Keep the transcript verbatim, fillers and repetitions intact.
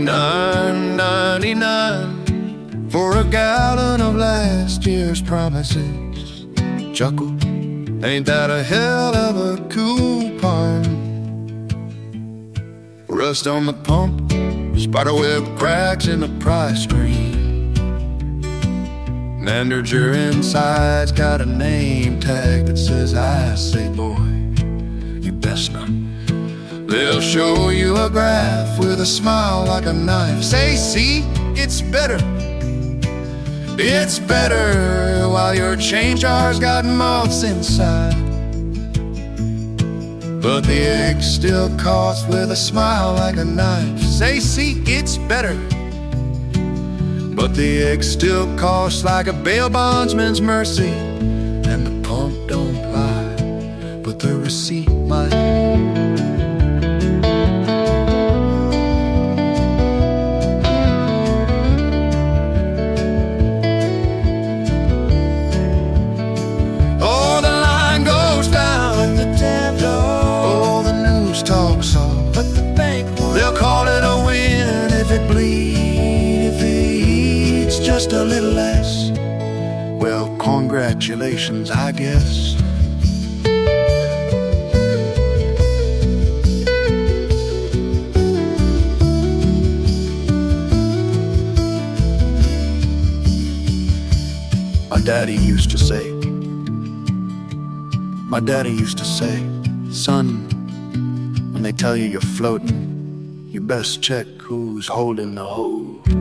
nine ninety-nine for a gallon of last year's promises. Chuckle, ain't that a hell of a coupon? Rust on the pump, spiderweb cracks in the price screen. Nanderger inside's got a name tag that says, I say, boy, you best not. They'll show you a graph with a smile like a knife. Say, see, it's better. It's better while your change jar's got moths inside. But the eggs still cost with a smile like a knife. Say, see, it's better. But the eggs still cost like a bail bondsman's mercy. And the pump don't lie, but the receipt might. Oh, the line goes down, the damn door. Oh, the news talks on, but the bank won't. They'll call it a win if it bleeds. Just a little less. Well, congratulations, I guess. My daddy used to say, my daddy used to say, son, when they tell you you're floating, you best check who's holding the hoe.